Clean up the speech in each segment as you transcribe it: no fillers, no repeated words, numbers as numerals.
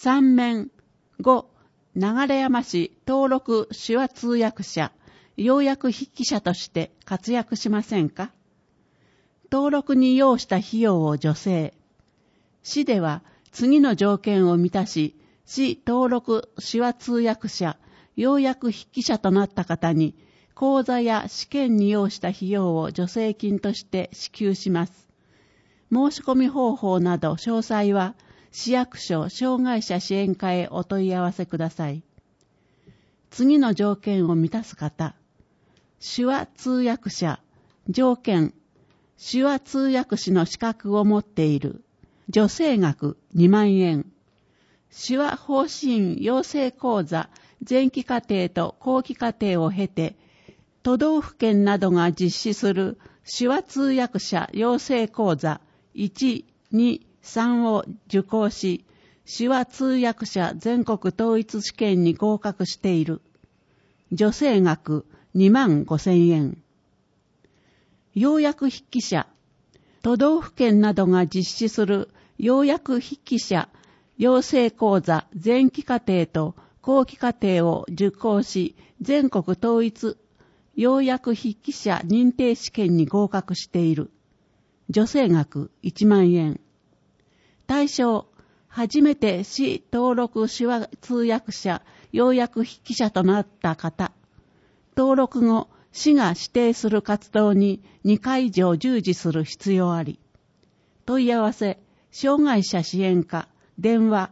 三面5、流山市登録手話通訳者、要約筆記者として活躍しませんか？登録に要した費用を助成。市では次の条件を満たし、市登録手話通訳者、要約筆記者となった方に、講座や試験に要した費用を助成金として支給します。申し込み方法など詳細は、市役所障害者支援課へお問い合わせください。次の条件を満たす方。手話通訳者。条件。手話通訳士の資格を持っている。助成額2万円。手話方針養成講座前期課程と後期課程を経て、都道府県などが実施する手話通訳者養成講座1、2、3を受講し、手話通訳者全国統一試験に合格している。助成額2万5,000円。要約筆記者。都道府県などが実施する要約筆記者養成講座前期課程と後期課程を受講し、全国統一要約筆記者認定試験に合格している。助成額1万円。対象、初めて市登録手話通訳者要約筆記者となった方。登録後、市が指定する活動に2回以上従事する必要あり。問い合わせ、障害者支援課、電話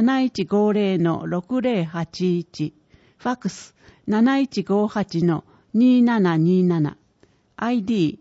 7150-6081、ファックス 7158-2727、ID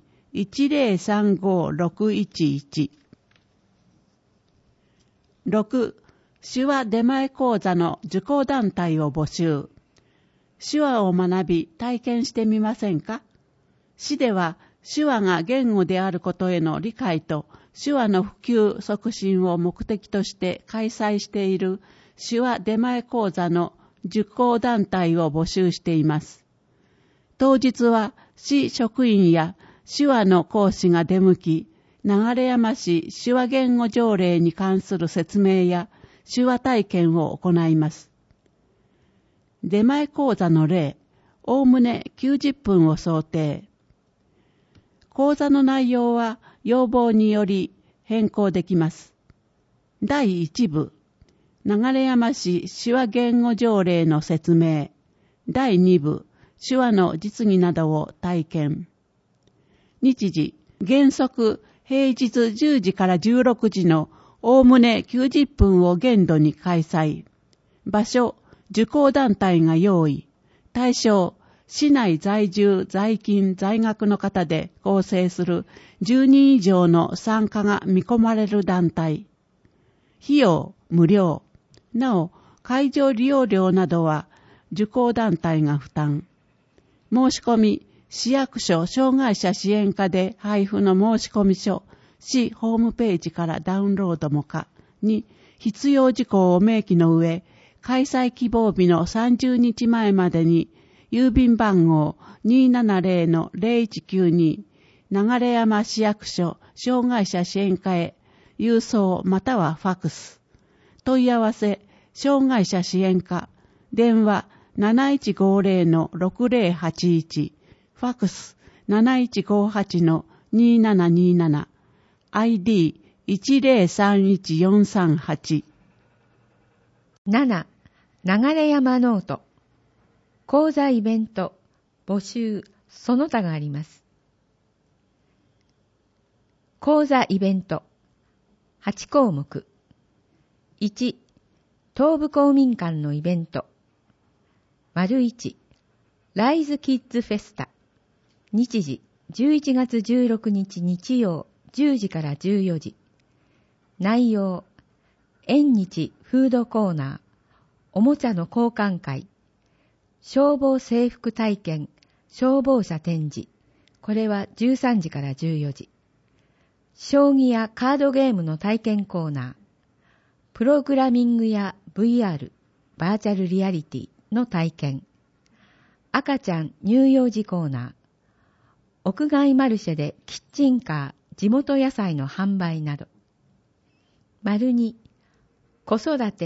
1035611。6、手話出前講座の受講団体を募集。手話を学び体験してみませんか？市では手話が言語であることへの理解と手話の普及促進を目的として開催している手話出前講座の受講団体を募集しています。当日は市職員や手話の講師が出向き、流山市手話言語条例に関する説明や手話体験を行います。出前講座の例、おおむね90分を想定。講座の内容は要望により変更できます。第1部、流山市手話言語条例の説明。第2部、手話の実技などを体験。日時、原則平日10時から16時のおおむね90分を限度に開催。場所、受講団体が用意。対象、市内在住、在勤、在学の方で構成する10人以上の参加が見込まれる団体。費用、無料。なお、会場利用料などは受講団体が負担。申し込み、市役所障害者支援課で配布の申込書、市ホームページからダウンロードも可に必要事項を明記の上、開催希望日の30日前までに郵便番号 270-0192 流山市役所障害者支援課へ郵送またはファックス。問い合わせ、障害者支援課、電話 7150-6081、ファックス 7158-2727、ID 1031438。 7、流山ノート。講座イベント、募集、その他があります。講座イベント、8項目。1、東部公民館のイベント。1、ライズキッズフェスタ。日時、11月16日日曜、10時から14時。内容、縁日フードコーナー、おもちゃの交換会、消防制服体験、消防車展示。これは13時から14時。将棋やカードゲームの体験コーナー、プログラミングや VR、バーチャルリアリティの体験、赤ちゃん乳幼児コーナー、屋外マルシェでキッチンカー、地元野菜の販売など。2、子育て、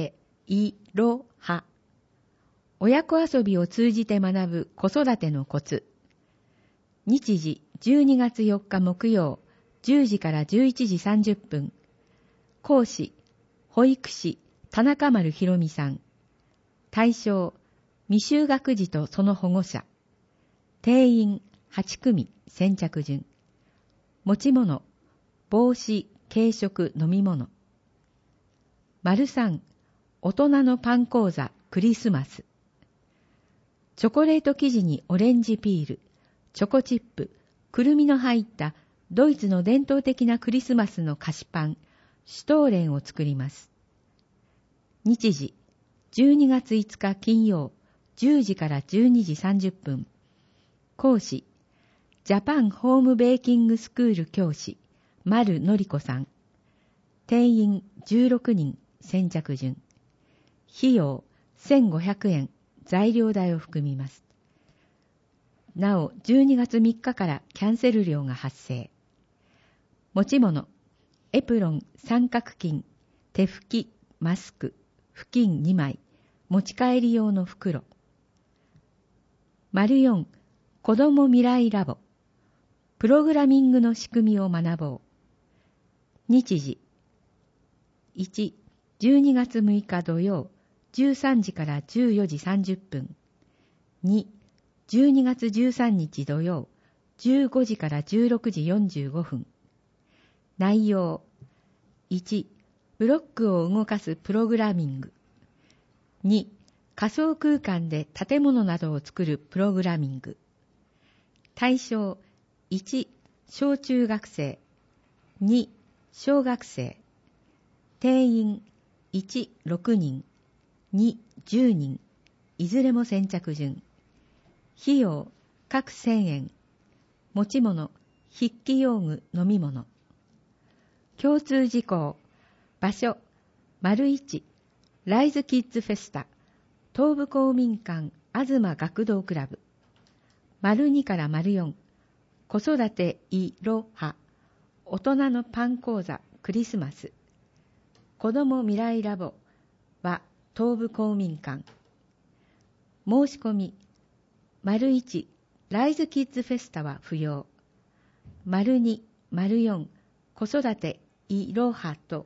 いろは。親子遊びを通じて学ぶ子育てのコツ。日時12月4日木曜10時から11時30分。講師、保育士、田中丸ひろみさん。対象、未就学児とその保護者。定員8組先着順。持ち物、帽子、軽食、飲み物。3、大人のパン講座、クリスマス。チョコレート生地にオレンジピール、チョコチップ、くるみの入ったドイツの伝統的なクリスマスの菓子パン、シュトーレンを作ります。日時、12月5日金曜、10時から12時30分。講師、ジャパンホームベーキングスクール教師、丸のりこさん。定員16人、先着順。費用1500円、材料代を含みます。なお、12月3日からキャンセル料が発生。持ち物、エプロン、三角巾、手拭き、マスク、布巾2枚、持ち帰り用の袋。4、子ども未来ラボ。プログラミングの仕組みを学ぼう。日時。1、12月6日土曜、13時から14時30分。2、12月13日土曜、15時から16時45分。内容。1、ブロックを動かすプログラミング。2、仮想空間で建物などを作るプログラミング。対象。1、小中学生。2、小学生。定員。1、6人。2、10人。いずれも先着順。費用、各1000円。持ち物、筆記用具、飲み物。共通事項。場所、1、ライズキッズフェスタ、東部公民館、東学童クラブ。2から4、子育ていろは、大人のパン講座、クリスマス。子ども未来ラボは東部公民館。申し込み。1、ライズキッズフェスタは不要。2、4、子育ていろはと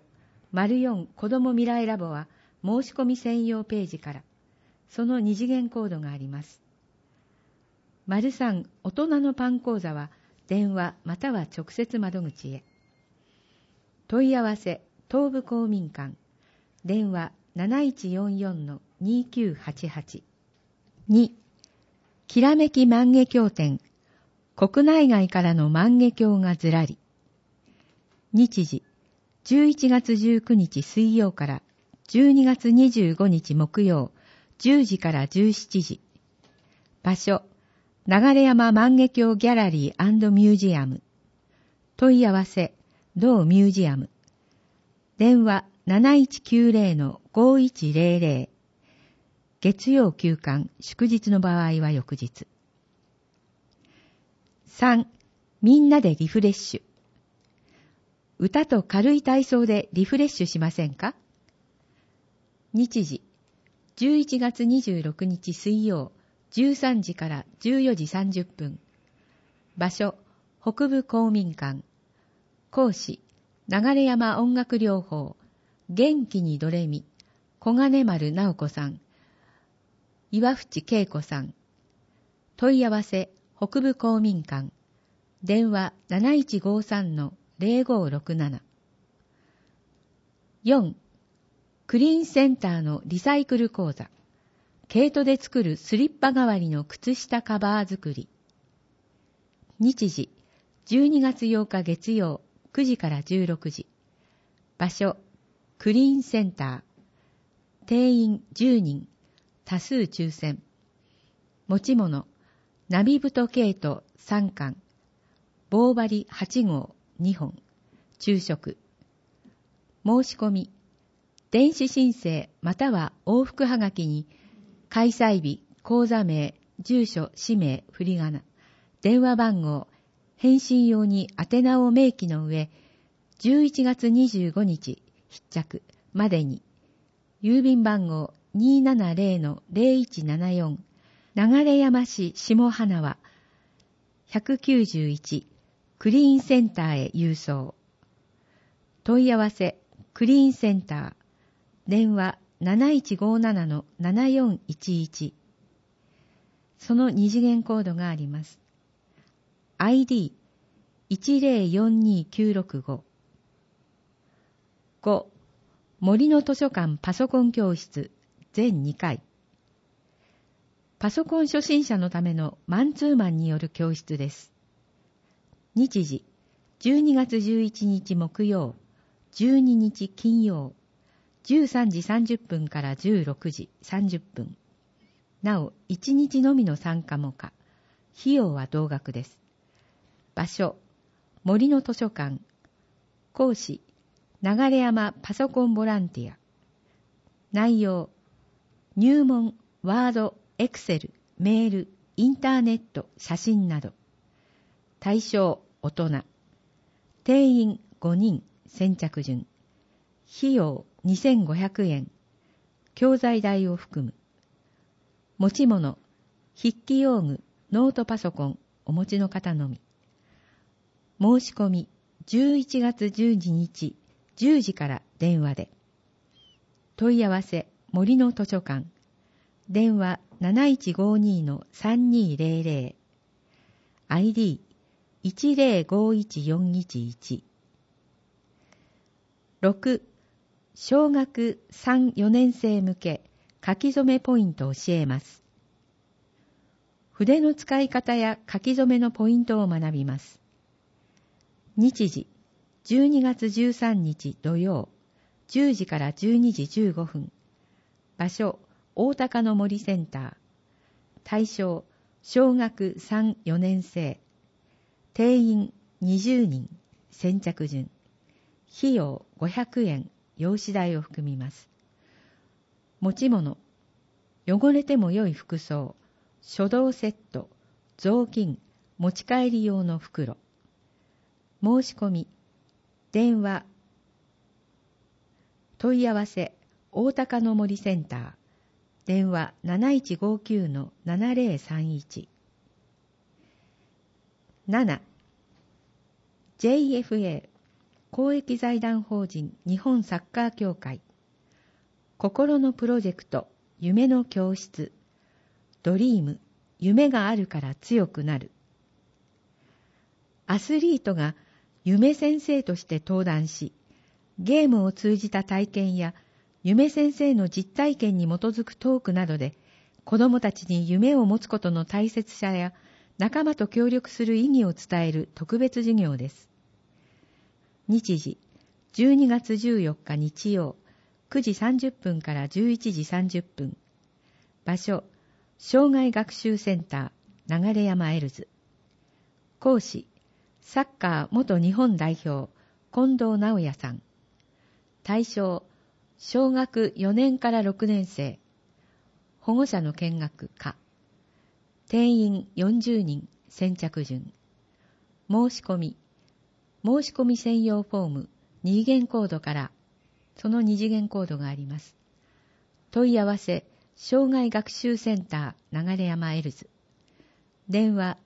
4、子ども未来ラボは申し込み専用ページから、その二次元コードがあります。3、大人のパン講座は電話または直接窓口へ。問い合わせ、東部公民館。電話 7144-2988。2、きらめき万華鏡展。国内外からの万華鏡がずらり。日時、11月19日水曜から12月25日木曜、10時から17時。場所、流山万華鏡ギャラリー&ミュージアム。問い合わせ、同ミュージアム。電話 7190-5100。月曜休館、祝日の場合は翌日。3、みんなでリフレッシュ。歌と軽い体操でリフレッシュしませんか？日時、11月26日水曜、13時から14時30分。場所、北部公民館。講師、流山音楽療法、元気にドレミ、小金丸直子さん、岩淵恵子さん。問い合わせ、北部公民館。電話 7153-0567。4、クリーンセンターのリサイクル講座。毛糸で作るスリッパ代わりの靴下カバー作り。日時、12月8日月曜、9時から16時。場所、クリーンセンター。定員10人。多数抽選。持ち物、ナビ太毛糸3巻。棒針8号2本。昼食。申し込み。電子申請または往復はがきに、開催日、口座名、住所、氏名、振り仮名、電話番号、返信用に宛名を明記の上、11月25日必着までに、 郵便番号 270-0174 流山市下花輪191クリーンセンターへ郵送。問い合わせクリーンセンター電話 7157-7411 その二次元コードがあります。ID1042965 5. 森の図書館パソコン教室全2回。パソコン初心者のためのマンツーマンによる教室です。日時12月11日木曜、12日金曜、13時30分から16時30分。なお、1日のみの参加も可。費用は同額です。場所、森の図書館。講師、流山パソコンボランティア。内容、入門、ワード、エクセル、メール、インターネット、写真など。対象、大人。定員5人、先着順。費用2500円。教材代を含む。持ち物、筆記用具、ノートパソコン、お持ちの方のみ。申し込み、11月12日、10時から電話で。問い合わせ、森の図書館。電話 7152-3200。ID1051411。6. 小学3、4年生向け書き初めポイントを教えます。筆の使い方や書き初めのポイントを学びます。日時12月13日土曜10時から12時15分。場所大高の森センター。対象小学3、4年生。定員20人。先着順。費用500円。用紙代を含みます。持ち物。汚れても良い服装。書道セット。雑巾。持ち帰り用の袋。申し込み。電話。問い合わせ。大高の森センター。電話 7159-7031。7. JFA 公益財団法人日本サッカー協会心のプロジェクト夢の教室ドリーム夢があるから強くなる。アスリートが夢先生として登壇し、ゲームを通じた体験や夢先生の実体験に基づくトークなどで子どもたちに夢を持つことの大切さや仲間と協力する意義を伝える特別授業です。日時12月14日日曜9時30分から11時30分。場所障害学習センター流山エルズ。講師サッカー元日本代表近藤直也さん。対象小学4年から6年生。保護者の見学可。定員40人。先着順。申し込み。申し込み専用フォーム2次元コードからその2次元コードがあります。問い合わせ障害学習センター流山エルズ。電話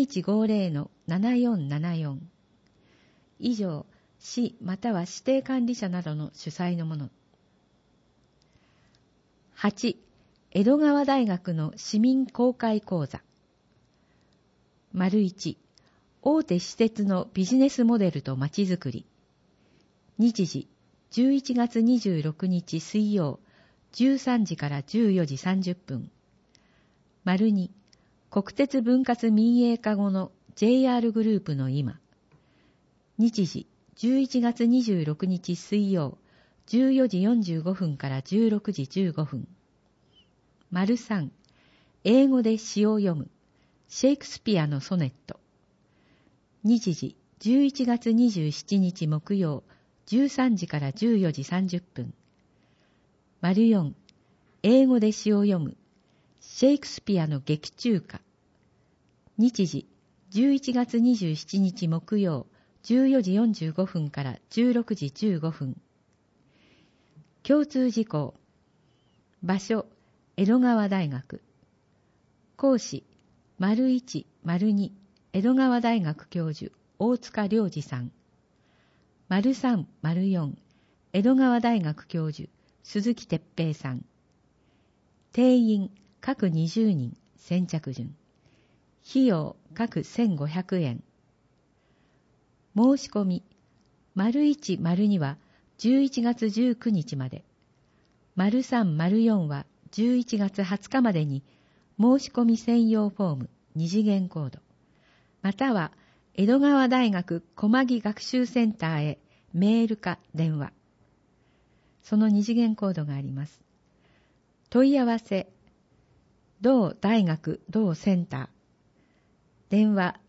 7150-7474。以上、市または指定管理者などの主催のもの。8. 江戸川大学の市民公開講座。1. 大手施設のビジネスモデルとまちづくり。日時11月26日水曜13時から14時30分。2. 国鉄分割民営化後の JR グループの今。日時11月26日水曜14時45分から16時15分。3. 英語で詩を読む。シェイクスピアのソネット。日時11月27日木曜13時から14時30分。4. 英語で詩を読む。シェイクスピアの劇中歌。日時11月27日木曜14時45分から16時15分。共通事項。 場所、江戸川大学。講師、01、02、江戸川大学教授、大塚良二さん。03、04、江戸川大学教授、鈴木哲平さん。定員、各20人、先着順。費用、各1500円。申し込み、01、02は11月19日まで。03、04は11月20日までに申し込み専用フォーム2次元コード、または江戸川大学駒木学習センターへメールか電話。その2次元コードがあります。問い合わせ、同大学同センター。電話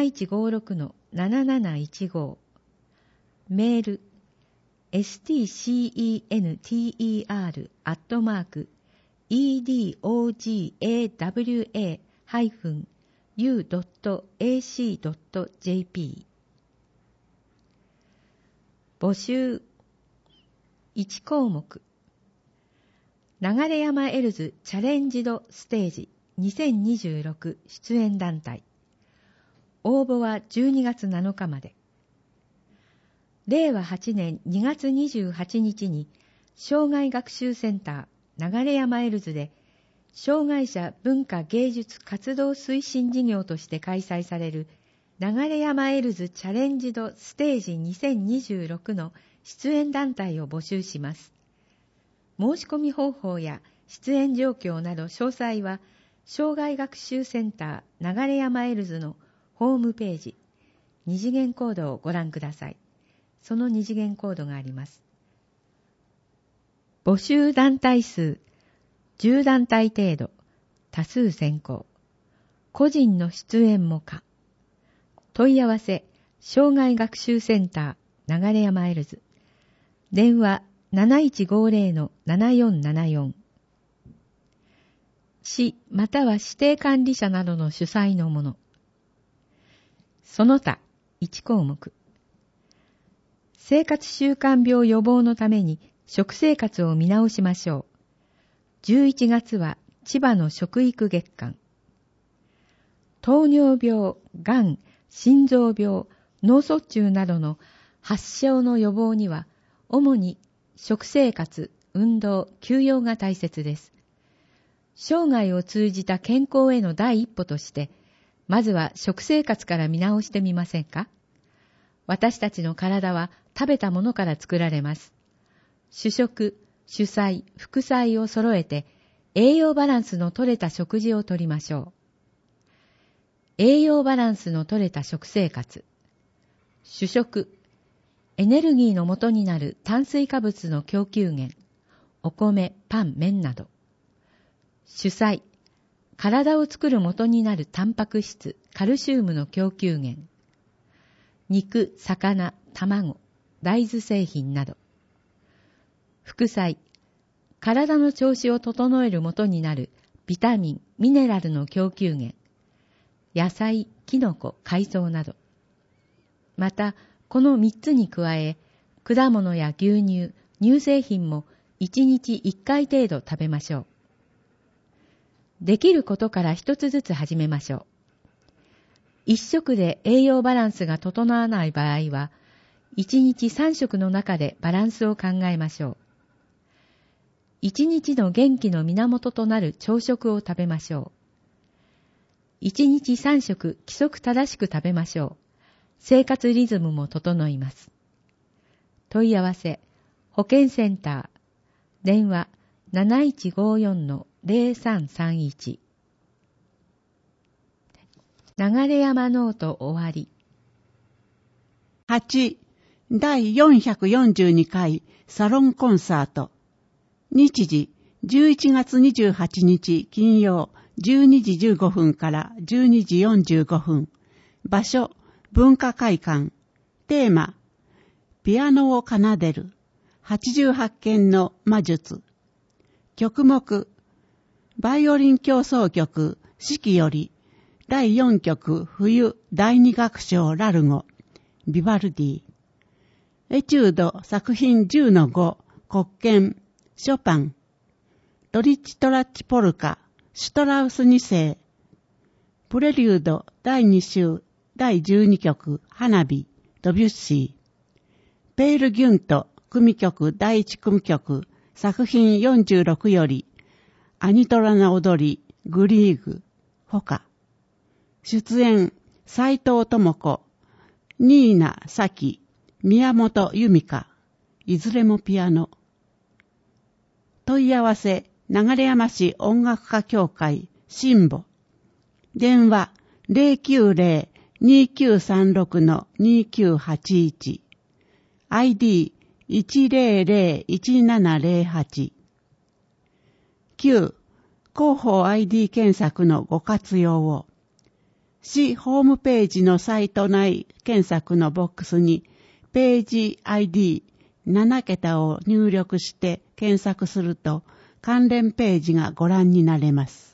7156-7715。メール、stcenter@edogawa-u.ac.jp。 募集1項目、流山エルズチャレンジドステージ2026出演団体。応募は12月7日まで。令和8年2月28日に障害学習センター流山エルズで障害者文化芸術活動推進事業として開催される流山エルズチャレンジドステージ2026の出演団体を募集します。申し込み方法や出演状況など詳細は障害学習センター流山エルズのホームページ2次元コードをご覧ください。その2次元コードがあります。募集団体数10団体程度、多数選考。個人の出演も可。問い合わせ、障害学習センター流山エルズ。電話 7150-7474。市または指定管理者などの主催のもの。その他1項目。生活習慣病予防のために食生活を見直しましょう。11月は千葉の食育月間。糖尿病、がん、心臓病、脳卒中などの発症の予防には主に食生活、運動、休養が大切です。生涯を通じた健康への第一歩として、まずは食生活から見直してみませんか？私たちの体は食べたものから作られます。主食、主菜、副菜を揃えて栄養バランスの取れた食事をとりましょう。栄養バランスの取れた食生活。主食、エネルギーの元になる炭水化物の供給源、お米、パン、麺など。主菜、体を作る元になるタンパク質、カルシウムの供給源。肉、魚、卵、大豆製品など。副菜、体の調子を整える元になるビタミン、ミネラルの供給源。野菜、キノコ、海藻など。また、この3つに加え、果物や牛乳、乳製品も1日1回程度食べましょう。できることから1つずつ始めましょう。1食で栄養バランスが整わない場合は、1日3食の中でバランスを考えましょう。1日の元気の源となる朝食を食べましょう。1日3食規則正しく食べましょう。生活リズムも整います。問い合わせ、保健センター、電話 7154-0331。流山ノート終わり。 8、第442回サロンコンサート。日時、11月28日金曜12時15分から12時45分。場所、文化会館。テーマ、ピアノを奏でる。88件の魔術。曲目、バイオリン協奏曲、四季より、第4曲冬第2楽章ラルゴ、ビバルディ。エチュード作品10-5、黒鍵、ショパン。 ドリッチトラッチポルカ、シュトラウス2世、プレリュード第2集第12曲、花火、ドビュッシー、ペール・ギュント、組曲第1組曲、作品46より、アニトラな踊り、グリーグ、ほか。出演、斉藤智子、新名咲、宮本由美香、いずれもピアノ。問い合わせ、流山市音楽家協会、新母。電話、090-2936-2981。ID1001708。9. 広報 ID 検索のご活用を。市ホームページのサイト内検索のボックスにページ ID7 桁を入力して検索すると関連ページがご覧になれます。